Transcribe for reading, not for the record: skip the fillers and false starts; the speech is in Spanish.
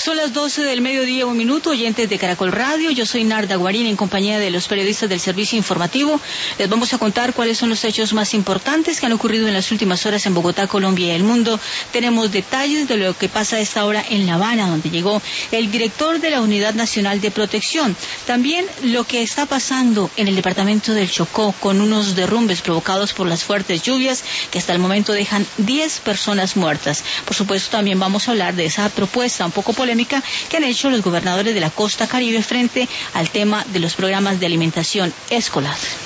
Son las 12 del mediodía, 1 minuto, oyentes de Caracol Radio. Yo soy Narda Guarín, en compañía de los periodistas del servicio informativo. Les vamos a contar cuáles son los hechos más importantes que han ocurrido en las últimas horas en Bogotá, Colombia y el mundo. Tenemos detalles de lo que pasa a esta hora en La Habana, donde llegó el director de la Unidad Nacional de Protección. También lo que está pasando en el departamento del Chocó, con unos derrumbes provocados por las fuertes lluvias que hasta el momento dejan 10 personas muertas. Por supuesto, también vamos a hablar de esa propuesta un poco polémica que han hecho los gobernadores de la costa Caribe frente al tema de los programas de alimentación escolar.